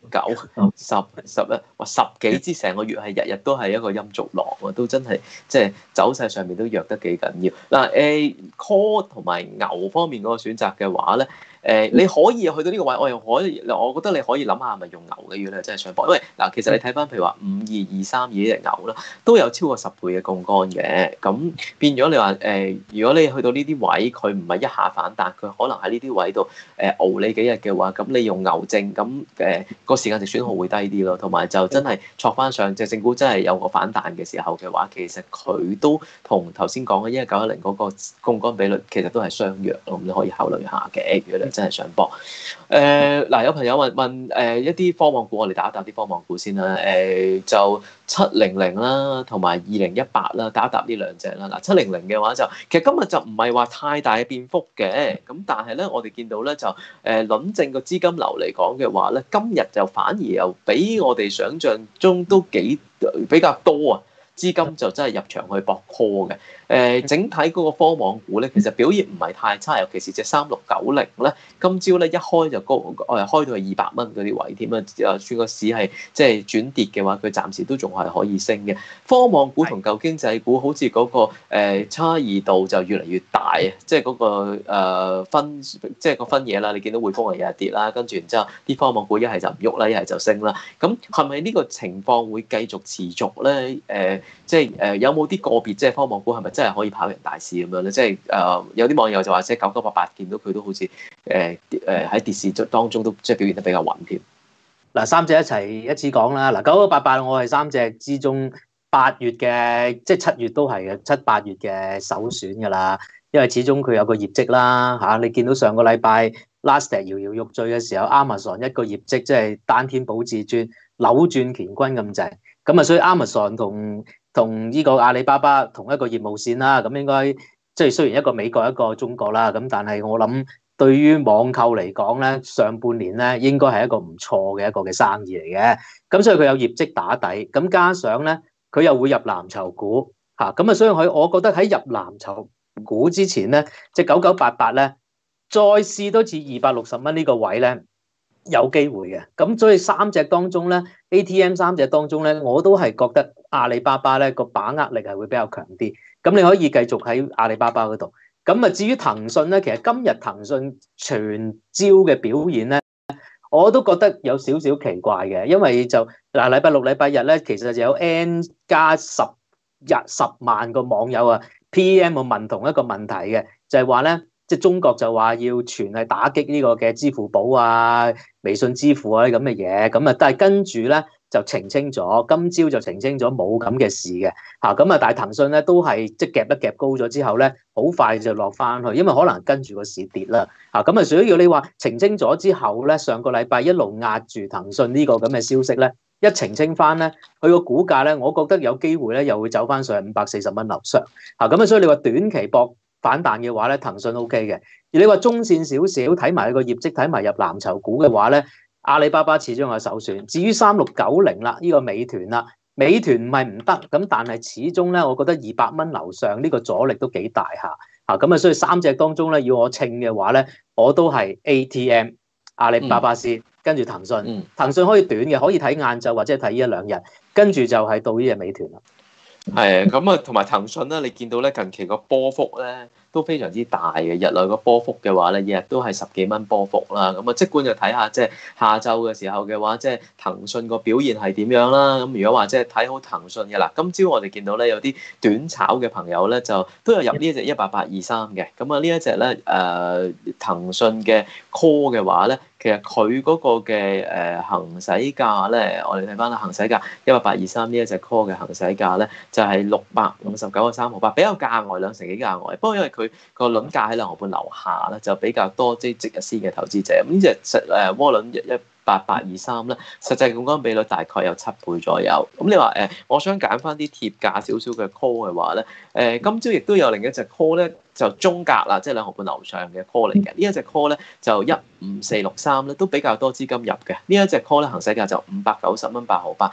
九、十、十一，哇十幾支成個月係日日都係一個陰燭浪啊，都真係即係走勢上面都弱得幾緊要。嗱誒 call 同埋牛方面嗰個選擇嘅話咧。誒、呃、你可以去到呢個位，我又可以，我覺得你可以諗下，係咪用牛嘅，如果你真係想搏，因為嗱，其實你睇翻譬如話五二二三二呢隻牛啦，都有超過十倍嘅槓桿嘅，咁變咗你話誒、呃，如果你去到呢啲位，佢唔係一下反彈，佢可能喺呢啲位度誒熬你幾日嘅話，咁你用牛證，咁誒個時間值損耗會低啲咯，同埋就真係戳翻上隻正股真係有個反彈嘅時候嘅話，其實佢都同頭先講嘅一九一零嗰個槓桿比率其實都係相若咯，咁你可以考慮下嘅，如果你真係想搏，誒嗱有朋友問問誒、呃、一啲科網股，我哋打一打啲科網股先啦，誒、呃、就七零零啦，同埋二零一八啦，打一打呢兩隻啦。嗱七零零嘅話就其實今日就唔係話太大嘅變幅嘅，咁但係咧我哋見到咧就誒輪證個資金流嚟講嘅話咧，今日就反而又比我哋想象中都幾比較多啊。資金就真係入場去搏 call 嘅，誒、呃、整體嗰個科網股咧，其實表現唔係太差，尤其是隻三六九零咧，今朝咧一開就高，誒開到係二百蚊嗰啲位添啊，誒算個市係即係轉跌嘅話，佢暫時都仲係可以升嘅。科網股同舊經濟股好似嗰、那個、呃、差異度就越嚟越大啊，即係嗰個、呃、分，即係個分野啦。你見到匯豐係日日跌啦，跟住然之後啲科網股一係就唔喐啦，一係就升啦。咁係咪呢個情況會繼續持續咧？誒、呃？即係誒、呃、有冇啲個別即係科網股係咪真係可以跑贏大市咁樣咧？即係誒、呃、有啲網友就話即係九九八八見到佢都好似誒誒喺跌市當中都即係表現得比較穩添。 嗱，三隻一齊一次講啦。嗱，九九八八我係三隻之中八月嘅，即係七月都係嘅，七八月嘅首選㗎啦。因為始終佢有個業績啦嚇、啊，你見到上個禮拜 last day 搖搖欲墜嘅時候 ，Amazon 一個業績即係單天保至尊，扭轉乾坤咁滯。咁啊，所以 Amazon 同同呢個阿里巴巴同一個業務線啦，咁應該即係雖然一個美國一個中國啦，咁但係我諗對於網購嚟講咧，上半年咧應該係一個唔錯嘅一個嘅生意嚟嘅。咁所以佢有業績打底，咁加上咧佢又會入藍籌股嚇，咁啊所以佢我覺得喺入藍籌股之前咧，即係九九八八咧再試多次二百六十蚊呢個位咧。有機會嘅，咁所以三隻當中咧 ，A T M 三隻當中咧，我都係覺得阿里巴巴咧個把握力係會比較強啲。咁你可以繼續喺阿里巴巴嗰度。咁啊，至於騰訊咧，其實今日騰訊全招嘅表現咧，我都覺得有少少奇怪嘅，因為就嗱禮拜六、禮拜日咧，其實就有 N 加十日十萬個網友啊 P M 我問同一個問題嘅，就係話咧。即係中國就話要全係打擊呢個嘅支付寶啊、微信支付啊啲咁嘅嘢，咁啊，但係跟住咧就澄清咗，今朝就澄清咗冇咁嘅事嘅嚇，咁啊，但係騰訊咧都係即係夾一夾高咗之後咧，好快就落翻去，因為可能跟住個市跌啦嚇，咁啊，所以你話澄清咗之後咧，上個禮拜一路壓住騰訊呢個咁嘅消息咧，一澄清翻咧，佢個股價咧，我覺得有機會咧又會走翻上五百四十蚊樓上嚇，咁啊，所以你話短期博反彈嘅話咧，騰訊 O K 嘅。而你話中線少少，睇埋佢個業績，睇埋入藍籌股嘅話咧，阿里巴巴始終係首選。至於三六九零啦，呢個美團啦，美團唔係唔得，咁但係始終咧，我覺得二百蚊樓上呢個阻力都幾大下嚇。咁啊，所以三隻當中咧，要我稱嘅話咧，我都係 A T M、阿里巴巴先，跟住騰訊。 嗯、 騰訊可以短嘅，可以睇晏晝或者睇一兩日，跟住就係到呢隻美團啦。 係咁啊，同埋騰訊咧，你見到咧近期個波幅咧都非常之大嘅，日內個波幅嘅話咧，日日都係十幾蚊波幅啦。咁啊，即管就睇下即係下晝嘅時候嘅話，即係騰訊個表現係點樣啦。咁如果話即係睇好騰訊嘅啦，今朝我哋見到咧有啲短炒嘅朋友咧就都有入呢一隻一八八二三嘅。咁啊，呢一隻咧誒騰訊嘅 call 嘅話咧。其實佢嗰個嘅誒行使價咧，我哋睇翻啦，行使價一八八二三呢一隻 call 嘅行使價咧，就係六百五十九個三毫八，比較價外兩成幾價外。不過因為佢個輪價喺兩毫半樓下咧，就比較多即係即日先嘅投資者。咁呢隻實誒窩輪一一八八二三咧，實際槓桿比率大概有七倍左右。咁你話誒，我想揀翻啲貼價少少嘅 call 嘅話咧，誒今朝亦都有另一隻 call 咧。就中格啦，即係兩毫半樓上嘅 call 嚟嘅。呢一隻 call 咧就一五四六三咧，都比較多資金入嘅。呢一隻 call 咧行使價就五百九十蚊八毫八。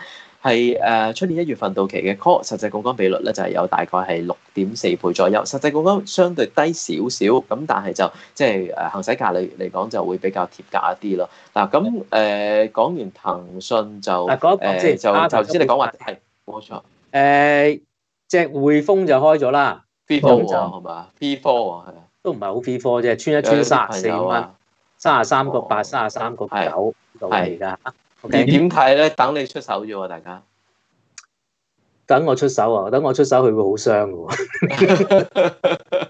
係誒出年一月份到期嘅 call，實際槓桿比率咧就係有大概係六點四倍左右，實際槓桿相對低少少，咁但係就即係誒行使價嚟嚟講就會比較貼價一啲咯。嗱咁誒講完騰訊就誒就就頭先你講話係冇錯。 誒隻匯豐就開咗啦 ，P 四喎係嘛 ？P 四喎係啊， 都唔係好 P 四啫，穿一穿三十四蚊，三十三個八，三十三個九到而家。 你點睇咧？等你出手啫喎，大家。 等我出手啊！等我出手，佢會好傷嘅喎。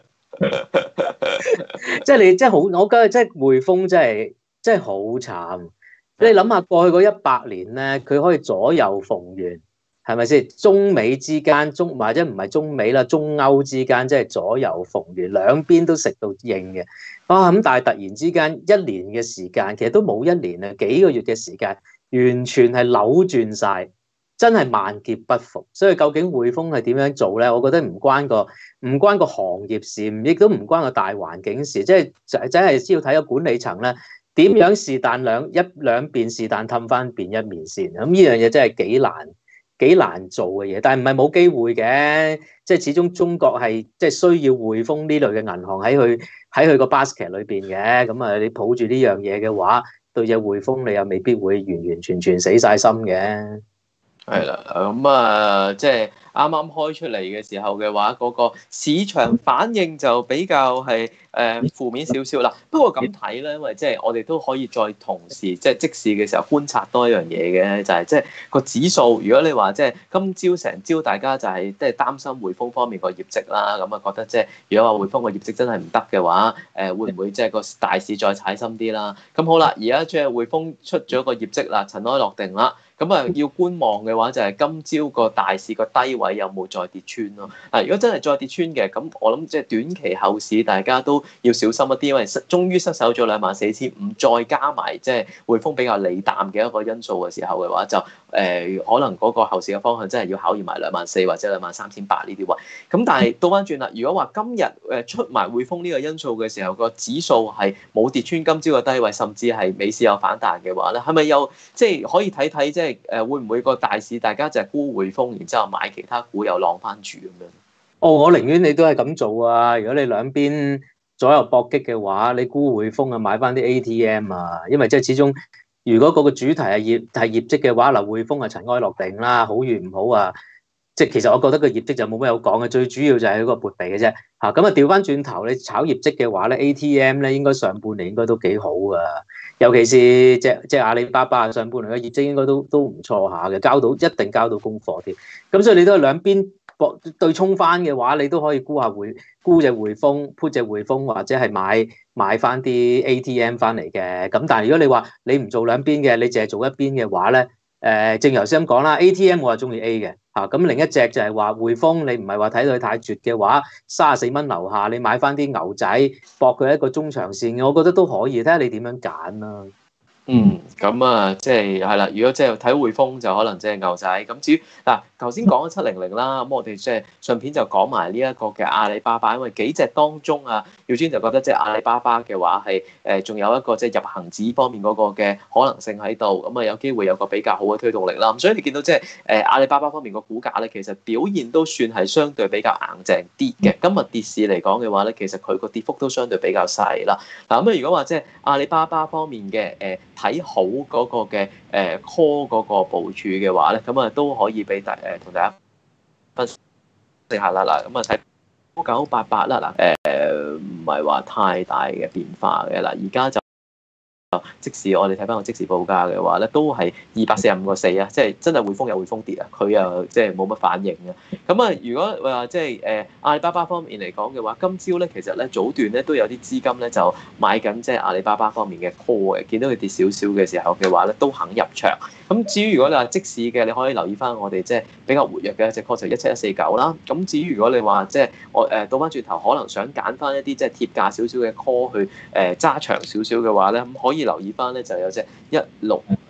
即係你真係好，我覺得即係匯豐真係真係好慘。你諗下過去嗰一百年咧，佢可以左右逢源，係咪先？中美之間，中或者唔係中美啦，中歐之間即係左右逢源，兩邊都食到應嘅。啊咁，但係突然之間一年嘅時間，其實都冇一年啊，幾個月嘅時間，完全係扭轉晒。真係萬劫不復，所以究竟匯豐係點樣做咧？我覺得唔關個唔關個行業事，亦都唔關個大環境事，即係就真係先要睇個管理層咧點樣是但兩一兩邊是但氹翻邊一面先。咁呢樣嘢真係幾難幾難做嘅嘢，但係唔係冇機會嘅，即係始終中國係即係需要匯豐呢類嘅銀行喺佢喺佢個 basket 裏邊嘅。咁啊，你抱住呢樣嘢嘅話，對隻匯豐你又未必會完完全全死晒心嘅。 係啦，咁啊，即係啱啱開出嚟嘅時候嘅話，嗰個市場反應就比較係誒負面少少啦。不過咁睇咧，因為即係我哋都可以再同時即係即時嘅時候觀察多一樣嘢嘅，就係即係個指數。如果你話即係今朝成朝大家就係即係擔心匯豐方面個業績啦，咁啊覺得即係如果話匯豐個業績真係唔得嘅話，誒會唔會即係個大市再踩深啲啦？咁好啦，而家即係匯豐出咗個業績啦，塵埃落定啦。咁啊，要觀望嘅話，就係今朝個大市個低位有冇再跌穿咯？嗱，如果真係再跌穿嘅，咁我諗即係短期後市大家都要小心一啲，因為失終於失守咗兩萬四千五，再加埋即係匯豐比較利淡嘅一個因素嘅時候嘅話，就誒、呃、可能嗰個後市嘅方向真係要考驗埋兩萬四或者兩萬三千八呢啲位。咁但係倒翻轉啦，如果話今日誒出埋匯豐呢個因素嘅時候，個指數係冇跌穿今朝嘅低位，甚至係尾市有反彈嘅話咧，係咪又即係可以睇睇即係？誒會唔會個大市大家就係沽匯豐，然之後買其他股又浪翻住咁樣？ 哦，我寧願你都係咁做啊！如果你兩邊左右搏擊嘅話，你沽匯豐啊，買翻啲 A T M 啊，因為即係始終如果嗰個主題係業係業績嘅話，嗱匯豐係塵埃落定啦，好與唔好啊，即係其實我覺得個業績就冇咩好講嘅，最主要就係嗰個撥備嘅啫嚇。咁啊調翻轉頭，你炒業績嘅話咧 ，A T M 咧應該上半年應該都幾好噶。尤其是即即阿里巴巴上半年嘅業績應該都都唔錯下嘅，交到一定交到功課添。咁所以你都係兩邊搏對沖翻嘅話，你都可以沽下匯沽隻匯豐，put 隻匯豐或者係買買翻啲 A T M 翻嚟嘅。咁但係如果你話你唔做兩邊嘅，你淨係做一邊嘅話咧，誒、呃、正如頭先咁講啦 ，A T M 我係中意 A 嘅嚇。咁、啊、另一隻就係話匯豐，你唔係話睇到佢太絕嘅話，三十四蚊樓下你買翻啲牛仔搏佢一個中長線嘅，我覺得都可以，睇下你點樣揀啦。 嗯，咁啊，即係係啦。如果即係睇匯豐就可能即係牛仔。咁至於嗱，頭先講咗七零零啦，咁我哋即係順便就講埋呢一個嘅阿里巴巴，因為幾隻當中啊，耀尊就覺得即係阿里巴巴嘅話係誒，仲有一個即係入恆指方面嗰個嘅可能性喺度，咁啊有機會有個比較好嘅推動力啦。咁所以你見到即係誒阿里巴巴方面個股價咧，其實表現都算係相對比較硬淨啲嘅。今日跌市嚟講嘅話咧，其實佢個跌幅都相對比較細啦。嗱咁啊，如果話即係阿里巴巴方面嘅誒睇好嗰個嘅誒 call 嗰個部署嘅話咧，咁啊都可以俾大誒同大家分析下啦。嗱，咁啊睇九八八啦，嗱誒唔係話太大嘅變化嘅。嗱，而家就即使我哋睇翻個即時報價嘅話咧，都係二百四十五個四啊，即係真係匯豐有匯豐跌啊，佢又即係冇乜反應嘅。咁啊，如果話即係誒阿里巴巴方面嚟講嘅話，今朝咧其實咧早段咧都有啲資金咧就買緊即係阿里巴巴方面嘅 call 嘅，見到佢跌少少嘅時候嘅話咧都肯入場。咁至於如果你話即市嘅，你可以留意翻我哋即係比較活躍嘅一隻 call 就一七一四九啦。咁至於如果你話即係我誒倒翻轉頭，可能想揀翻一啲即係貼價少少嘅 call 去誒揸長少少嘅話咧，咁可以留意翻咧就有隻一六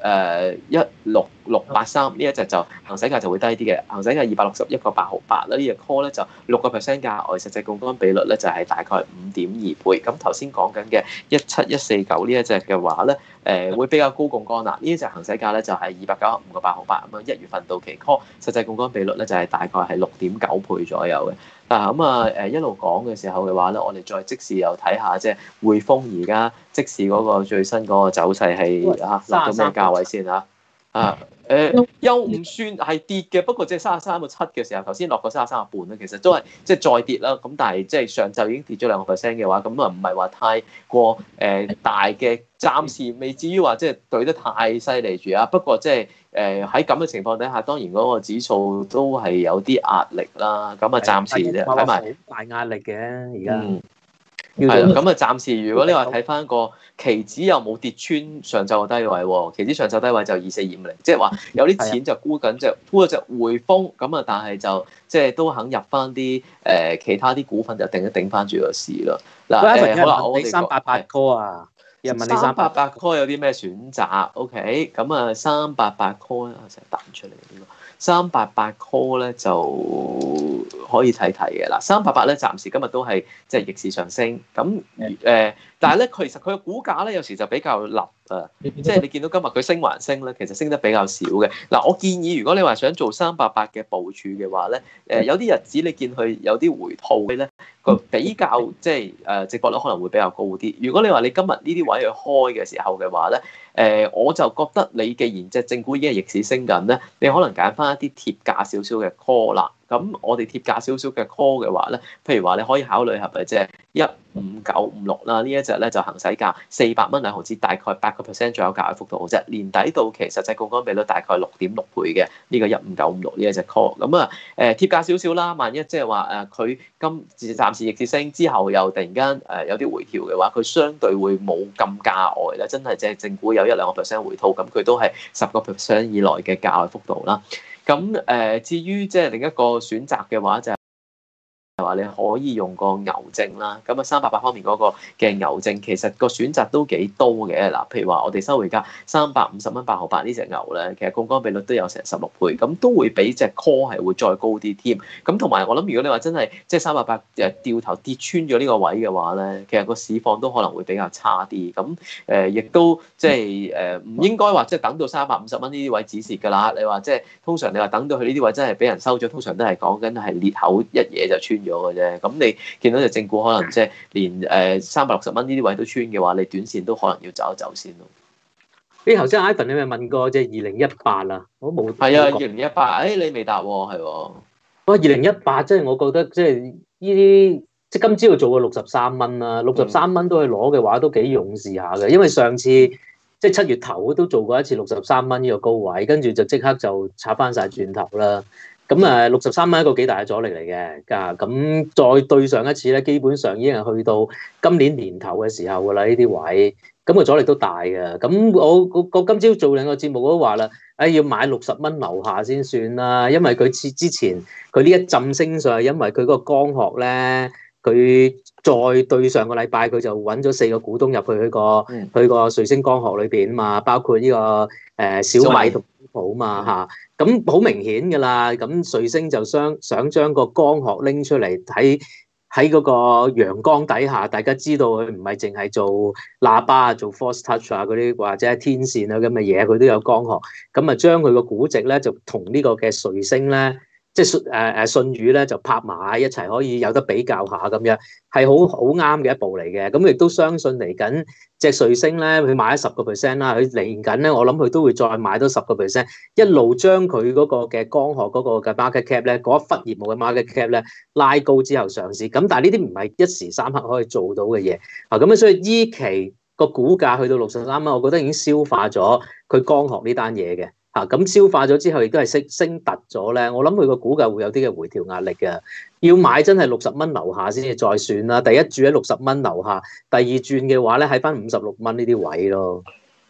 誒一六六八三呢一隻就行使價就會低啲嘅，行使價二百六十一個八毫八啦。呢隻 call 咧就六個 percent 價外，實際槓桿比率咧就係大概五點二倍。咁頭先講緊嘅一七一四九呢一隻嘅話咧，誒會比較高槓桿啦。呢一隻行使價咧就係二百九十五個八毫八咁樣，一月份到期 call，實際槓桿比率咧就係大概係六點九倍左右嘅。嗱咁啊誒一路講嘅時候嘅話咧，我哋再即時又睇下即係匯豐而家即時嗰個最新嗰個走勢係啊落到咩價位先啊？啊誒又唔算係跌嘅，不過即係三十三個七嘅時候，頭先落過三十三個半咧，其實都係即係再跌啦。咁但係即係上晝已經跌咗兩個 percent 嘅話，咁啊唔係話太過誒大嘅，暫時未至於話即係對得太犀利住啊。不過即係誒喺咁嘅情況底下，當然嗰個指數都係有啲壓力啦。咁啊暫時咧睇埋好大壓力嘅而家。 嗯係啦，咁啊，暫時如果你話睇翻個期指又冇跌穿上晝嘅低位喎，期指上晝低位就二四二五零，即係話有啲錢就沽緊隻沽咗隻匯豐，咁啊，但係就即係都肯入翻啲誒其他啲股份就頂一頂翻住個市咯。嗱誒，好啦，我哋三八八 call 啊，又問你三八八 call 有啲咩選擇 ？OK，咁啊，三八八 call 咧成日彈出嚟點啊？三八八 call 咧就可以睇睇嘅啦，三八八咧暫時今日都係即係逆市上升，咁誒、呃，但係咧其實佢嘅股價咧有時就比較立啊，即係你見到今日佢升還升咧，其實升得比較少嘅。嗱，我建議如果你話想做三八八嘅部署嘅話咧，誒有啲日子你見佢有啲回吐咧，個比較即係誒值博率可能會比較高啲。如果你話你今日呢啲位去開嘅時候嘅話咧，誒、呃、我就覺得你既然隻正股已經係逆市升緊咧，你可能揀翻一啲貼價少少嘅 call 啦。咁我哋貼價少少嘅 call 嘅話咧，譬如話你可以考慮係咪即係一五九五六啦？呢一隻咧就行使價四百蚊兩毫紙，大概八個 percent 左右價嘅幅度好啫。年底到期實際槓桿比率大概六點六倍嘅呢個一五九五六呢一隻 call。咁啊誒貼價少少啦，萬一即係話誒佢今暫時逆市升之後又突然間誒有啲回調嘅話，佢相對會冇咁價外啦。真係即係正股有一兩個 percent 回吐，咁佢都係十個 percent 以內嘅價外幅度啦。咁誒、呃，至於即係另一個選擇嘅話，就係話你可以用個牛證啦。咁啊，三八八方面嗰個嘅牛證，其實個選擇都幾多嘅。嗱，譬如話我哋收回價三百五十蚊八毫八呢隻牛咧，其實槓桿比率都有成十六倍，咁都會比隻 call 係會再高啲添。咁同埋我諗，如果你話真係即係三八八誒掉頭跌穿咗呢個位嘅話咧，其實個市況都可能會比較差啲。咁誒，亦、呃、都即係誒唔應該話即係等到三百五十蚊呢啲位止蝕㗎啦。你話即係通常你話等到佢呢啲位真係俾人收咗，通常都係講緊係裂口一嘢就穿咗嘅啫。咁你見到隻正股可能即係連誒三百六十蚊呢啲位都穿嘅話，你短線都可能要走一走先咯。 你頭先 Ivan 你咪問過即係二零一八啊？我冇。係啊，二零一八，誒你未答喎，係喎。 哦，二零一八即係我覺得即係呢啲即係今朝要做個六十三蚊啦，六十三蚊都去攞嘅話都幾勇士下嘅，因為上次即係七月頭都做過一次六十三蚊呢個高位，跟住就即刻就插翻晒轉頭啦。咁啊，六十三蚊一個幾大嘅阻力嚟嘅，㗎咁再對上一次咧，基本上已經係去到今年年頭嘅時候㗎啦，呢啲位，咁個阻力都大嘅。咁我我今朝做兩個節目我都話啦，誒要買六十蚊樓下先算啦，因為佢之之前佢呢一陣升上去，因為佢嗰個江學咧，佢再對上個禮拜佢就揾咗四個股東入去佢個佢個瑞星江學裏邊啊嘛，包括呢個誒小米同好嘛嚇。咁好明顯㗎啦，咁瑞星就想想將個光學拎出嚟喺喺嗰個陽光底下，大家知道佢唔係淨係做喇叭啊、做 Force Touch 啊嗰啲或者係天線啊咁嘅嘢，佢都有光學。咁啊，將佢個估值咧就同呢個嘅瑞星咧，即係誒誒信宇咧就拍埋一齊，可以有得比較下咁樣，係好好啱嘅一步嚟嘅。咁亦都相信嚟緊隻瑞星咧，佢買咗十個 percent 啦，佢嚟緊咧，我諗佢都會再買多十個 percent，一路將佢嗰個嘅光學嗰個嘅 market cap 咧，嗰一忽業務嘅 market cap 咧拉高之後上市。咁但係呢啲唔係一時三刻可以做到嘅嘢啊。咁所以依期個股價去到六十三蚊，我覺得已經消化咗佢光學呢單嘢嘅。嚇咁、啊、消化咗之後，亦都係升升突咗咧。我諗佢個股價會有啲嘅回調壓力嘅。要買真係六十蚊樓下先至再算啦。第一注喺六十蚊樓下，第二轉嘅話咧喺翻五十六蚊呢啲位咯。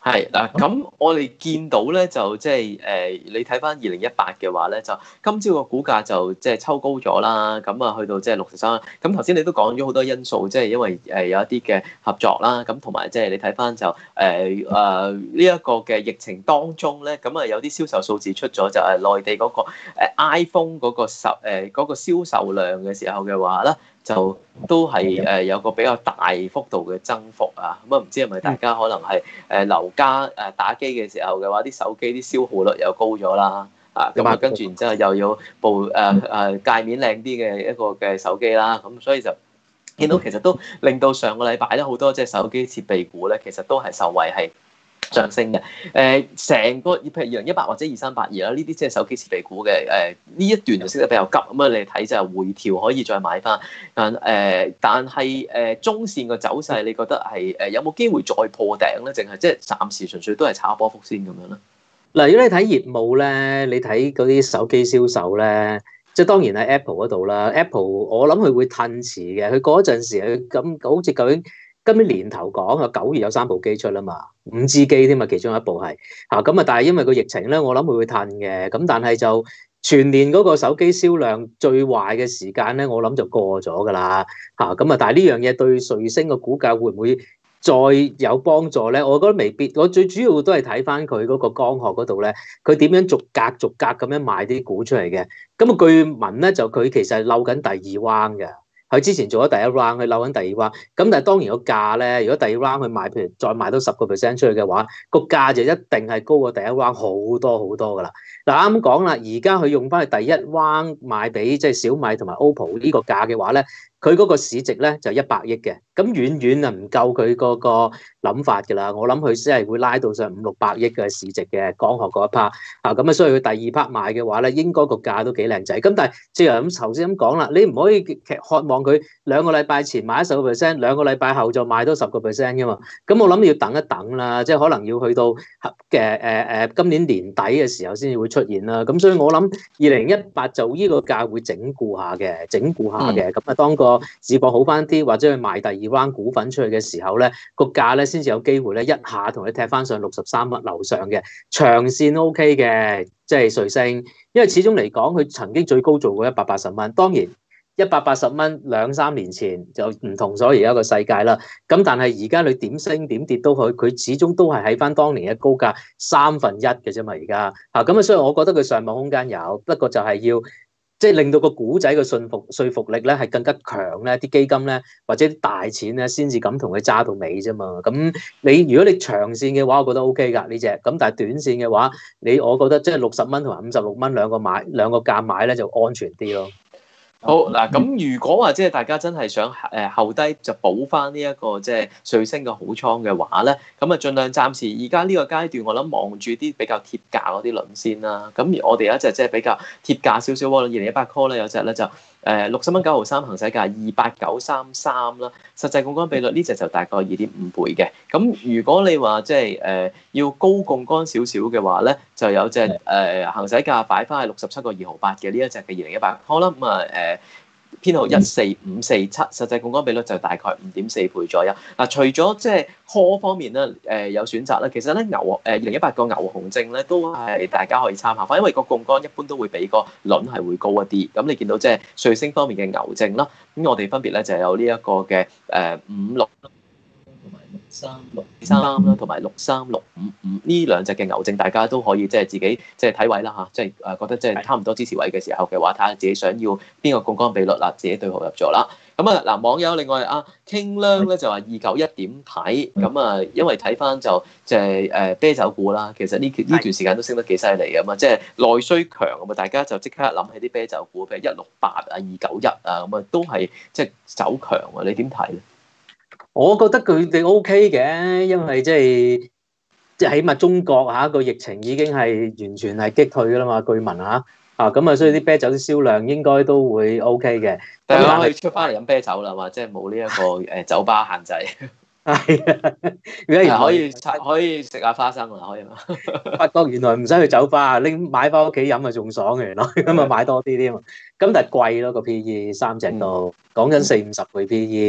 係嗱，咁我哋見到咧就即係誒，你睇翻二零一八嘅話咧，就今朝個股價就即係抽高咗啦，咁啊去到即係六十三。咁頭先你都講咗好多因素，即係因為誒有一啲嘅合作啦，咁同埋即係你睇翻就誒誒呢一個嘅疫情當中咧，咁啊有啲銷售數字出咗，就係內地嗰個誒 iPhone 嗰個售誒嗰個銷售量嘅時候嘅話咧。就都係誒有個比較大幅度嘅增幅啊，咁啊唔知係咪大家可能係誒留家誒打機嘅時候嘅話，啲手機啲消耗率又高咗啦，啊咁啊跟住然之後又有部誒誒界面靚啲嘅一個嘅手機啦，咁所以就見到其實都令到上個禮拜咧好多即係手機設備股咧，其實都係受惠係上升嘅，誒成個譬如二零一八或者二三八二啦，呢啲即係手機設備股嘅誒呢一段就升得比較急，咁啊你睇就係回調可以再買翻，但誒、呃、但係誒、呃、中線嘅走勢，你覺得係誒有冇機會再破頂咧？淨係即係暫時純粹都係炒波幅先咁樣咧？ 嗱，如果你睇業務咧，你睇嗰啲手機銷售咧，即係當然喺 Apple 嗰度啦。Apple 我諗佢會褪遲嘅，佢嗰陣時佢咁好似究竟。今年年頭講啊，九月有三部機出啦嘛，五 G 機添嘛，其中一部係嚇咁啊，但係因為個疫情咧，我諗佢會褪嘅，咁但係就全年嗰個手機銷量最壞嘅時間咧，我諗就過咗㗎啦嚇咁啊，但係呢樣嘢對瑞星嘅股價會唔會再有幫助咧？我覺得未必，我最主要都係睇翻佢嗰個光學嗰度咧，佢點樣逐格逐格咁樣賣啲股出嚟嘅。咁啊，據聞咧就佢其實係漏緊第二彎嘅。佢之前做咗第一 round，佢漏緊第二 round，咁但係當然個價咧，如果第二 round 去賣，譬如再賣多十個 percent 出去嘅話，個價就一定係高過第一 round 好多好多噶啦。嗱啱講啦，而家佢用翻去第一 round 賣俾即係小米同埋 O P P O 呢個價嘅話咧，佢嗰個市值咧就一百億嘅，咁遠遠啊唔夠佢嗰個諗法㗎啦。我諗佢先係會拉到上五六百億嘅市值嘅光學嗰一 part 啊，咁啊所以佢第二 part 賣嘅話咧，應該個價都幾靚仔。咁但係正如咁頭先咁講啦，你唔可以渴望佢兩個禮拜前賣十個 percent， 兩個禮拜後就賣多十個 percent 㗎嘛。咁我諗要等一等啦，即係可能要去到嘅誒誒今年年底嘅時候先至會出現啦。咁所以我諗二零一八就呢個價會整固下嘅，整固下嘅。咁啊當個市況好翻啲，或者去賣第二 round 股份出去嘅時候咧，個價咧先至有機會咧一下同你踢翻上六十三蚊樓上嘅，長線 O K 嘅，即係瑞星。因為始終嚟講，佢曾經最高做過一百八十蚊，當然一百八十蚊兩三年前就唔同咗而家個世界啦。咁但係而家你點升點跌都好，佢始終都係喺翻當年嘅高價三分一嘅啫嘛。而家啊咁啊，所以我覺得佢上網空間有，不過就係要。即係令到個股仔嘅信服說服力咧係更加強咧，啲基金咧或者啲大錢咧先至敢同佢揸到尾啫嘛。咁你如果你長線嘅話，我覺得 O K 㗎呢隻。咁但係短線嘅話，你我覺得即係六十蚊同埋五十六蚊兩個買兩個價買咧就安全啲咯。 好嗱，咁如果話即係大家真係想誒後低就補翻呢一個即係瑞星嘅好倉嘅話咧，咁啊盡量暫時而家呢個階段，我諗望住啲比較貼價嗰啲輪先啦。咁而我哋有一隻即係比較貼價少少喎，二零一八 call 咧有隻咧就誒六十蚊九毫三行使價二八九三三啦，實際槓桿比率呢隻就大概二點五倍嘅。咁如果你話即係誒要高槓桿少少嘅話咧，就有隻誒、呃、行使價擺翻係六十七個二毫八嘅呢一隻嘅二零一八 call 啦。咁啊誒。編號一四五四七，實際槓桿比率就大概五點四倍左右。嗱，除咗即係 call 方面咧，誒、呃、有選擇啦。其實咧牛誒二零一八個牛熊證咧都係大家可以參考翻，因為個槓桿一般都會比個輪係會高一啲。咁你見到即係瑞星方面嘅牛證啦，咁我哋分別咧就有呢一個嘅誒五六。三六三啦，同埋六三六五五呢兩隻嘅牛證，大家都可以即係自己即係睇位啦嚇，即係誒覺得即係差唔多支持位嘅時候嘅話，睇下自己想要邊個槓桿比率啦，自己對號入座啦。咁啊嗱，網友另外啊傾量咧就話二九一點睇，咁啊因為睇翻就即係誒啤酒股啦，其實呢呢段時間都升得幾犀利㗎嘛，即係內需強咁啊，大家就即刻諗起啲啤酒股，譬如一六八啊、二九一啊咁啊，都係即係走強啊，你點睇咧？ 我覺得佢哋 O K 嘅，因為即係即係起碼中國嚇個疫情已經係完全係擊退㗎啦嘛，據聞嚇啊咁啊，所以啲啤酒啲銷量應該都會 O K 嘅。 但係可以出翻嚟飲啤酒啦嘛，即係冇呢一個誒酒吧限制。 係啊，而家可以可以食下花生啦，可以嘛？ 發覺原來唔使去酒吧，拎買翻屋企飲啊仲爽嘅，原來咁啊買多啲添啊。咁但係貴咯個 P E， 三隻都講緊四五十倍 P E。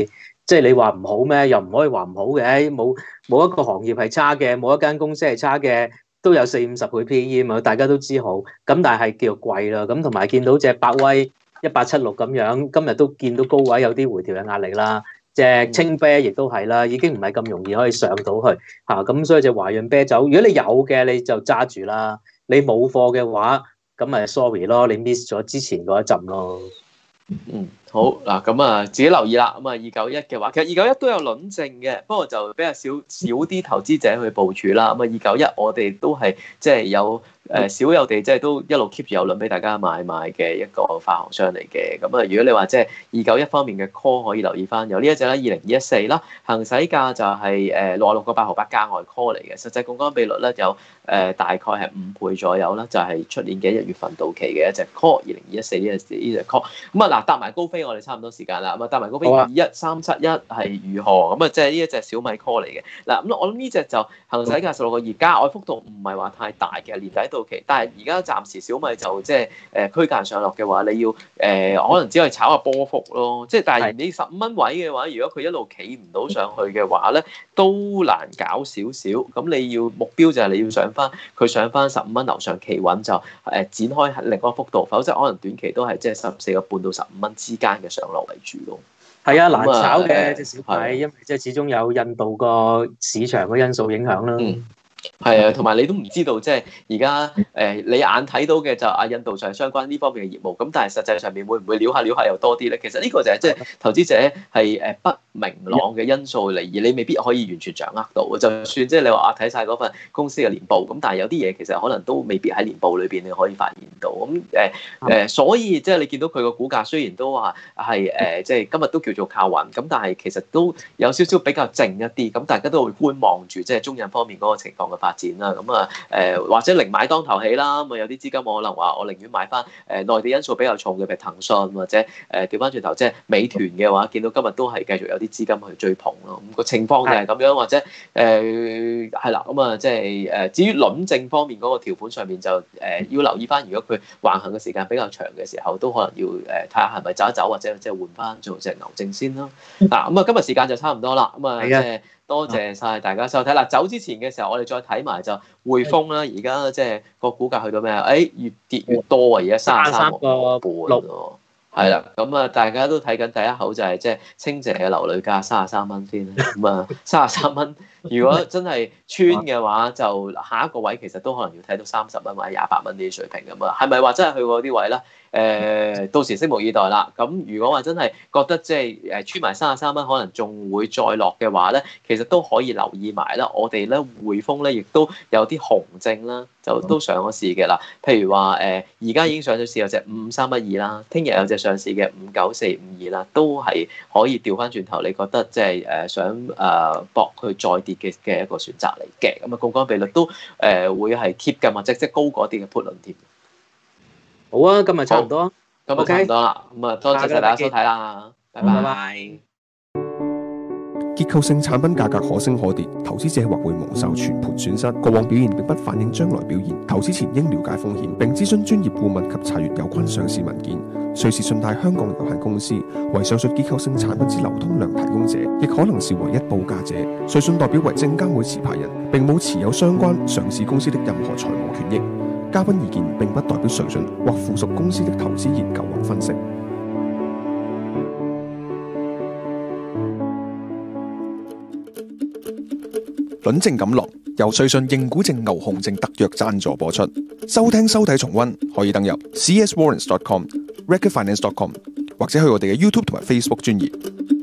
即係你話唔好咩？又唔可以話唔好嘅，冇冇一個行業係差嘅，冇一間公司係差嘅，都有四五十倍 P E 嘛，大家都知好。咁但係叫貴啦，咁同埋見到隻百威一八七六咁樣，今日都見到高位有啲回調嘅壓力啦。隻青啤亦都係啦，已經唔係咁容易可以上到去嚇，咁、啊、所以隻華潤啤酒，如果你有嘅你就揸住啦，你冇貨嘅話，咁咪 sorry 咯，你 miss 咗之前嗰一陣咯。 嗯，好嗱，咁啊自己留意啦。咁啊二九一嘅話，其實二九一都有輪證嘅，不過就比較少少啲投資者去部署啦。咁啊二九一我哋都係即係有。誒少有地即係都一路 keep 住有輪俾大家買賣嘅一個發行商嚟嘅，咁啊如果你話即係二九一方面嘅 call 可以留意翻，有呢一隻啦，二零二一四啦，行使價就係誒六十六個八毫八價外 call 嚟嘅，實際槓桿比率咧有誒、呃、大概係五倍左右啦，就係、是、出年嘅一月份到期嘅一隻 call， 二零二一四呢隻呢隻 call， 咁啊嗱搭埋高飛我哋差唔多時間啦，咁啊搭埋高飛二一三七一係如何？咁啊即係呢一隻小米 call 嚟嘅，嗱咁我諗呢隻就行使價十六個二，價外幅度唔係話太大嘅，年底到期，但係而家暫時小米就即係誒區間上落嘅話，你要誒、呃、可能只係炒下波幅咯。即係但係你十五蚊位嘅話，如果佢一路企唔到上去嘅話咧，都難搞少少。咁你要目標就係你要上翻佢上翻十五蚊樓上企穩就誒、呃、展開另一個幅度，否則可能短期都係即係十四個半到十五蚊之間嘅上落為主咯。 係啊，難炒嘅隻小米，因為即係始終有印度個市場嘅因素影響啦。 嗯係啊，同埋你都唔知道，即係而家誒你眼睇到嘅就啊印度上相關呢方面嘅業務，咁但係實際上面會唔會撩下撩下又多啲咧？其實呢個就係即係投資者係誒不明朗嘅因素嚟，而你未必可以完全掌握到。就算即係你話啊睇晒嗰份公司嘅年報，咁但係有啲嘢其實可能都未必喺年報裏邊你可以發現到。咁誒誒，所以即係你見到佢個股價雖然都話係誒即係今日都叫做靠穩，咁但係其實都有少少比較靜一啲，咁大家都會觀望住即係中印方面嗰個情況嘅發展啦，咁啊誒或者寧買當頭起啦，咁啊有啲資金我可能話我寧願買翻誒內地因素比較重嘅，譬如騰訊或者誒調翻轉頭即係美團嘅話，見到今日都係繼續有啲資金去追捧咯，咁個情況就係咁樣，或者誒係啦，咁啊即係誒至於輪證方面嗰個條款上面就誒要留意翻，如果佢橫行嘅時間比較長嘅時候，都可能要誒睇下係咪走一走，或者即係換翻做隻牛證先啦。嗱咁啊今日時間就差唔多啦，咁啊即係。多謝晒大家收睇啦！走之前嘅時候，我哋再睇埋就匯豐啦。而家即係個股價去到咩啊？誒越跌越多啊！而家三十三個半咯，係啦。咁啊，大家都睇緊第一口就係即係清姐嘅樓女價三十三蚊先。咁啊，三十三蚊，如果真係穿嘅話，就下一個位其實都可能要睇到三十蚊或者廿八蚊呢啲水平咁啊。係咪話真係去過啲位咧？誒、呃，到時拭目以待啦。咁如果話真係覺得即係誒穿埋三十三蚊，可能仲會再落嘅話咧，其實都可以留意埋啦。我哋咧匯豐咧亦都有啲紅證啦，就都上咗市嘅啦。譬如話誒，而、呃、家已經上咗市有隻五三一二啦，聽日有隻上市嘅五九四五二啦，都係可以調翻轉頭。你覺得即係誒想誒搏佢再跌嘅嘅一個選擇嚟嘅。咁啊，槓桿比率都誒、呃、會係貼近或者即係高過啲嘅 put 輪添。 好啊，今日差唔多， 今日差唔多啦，咁啊多謝晒大家收睇啦，拜拜。 結構性產品價格可升可跌，投資者或會蒙受全盤損失。過往表現並不反映將來表現，投資前應了解風險，並諮詢專業顧問及查閱有關上市文件。瑞士信貸香港有限公司為上述結構性產品之流通量提供者，亦可能是唯一報價者。瑞信代表為證監會持牌人，並冇持有相關上市公司的任何財務權益。嘉賓意見並不代表瑞信或附屬公司的投資研究或分析。輪證錦囊由瑞信認股證牛熊證特約贊助播出。收聽收睇重溫可以登入 c s warrants dot com、recordfinance dot com 或者去我哋嘅 YouTube 同埋 Facebook 專頁。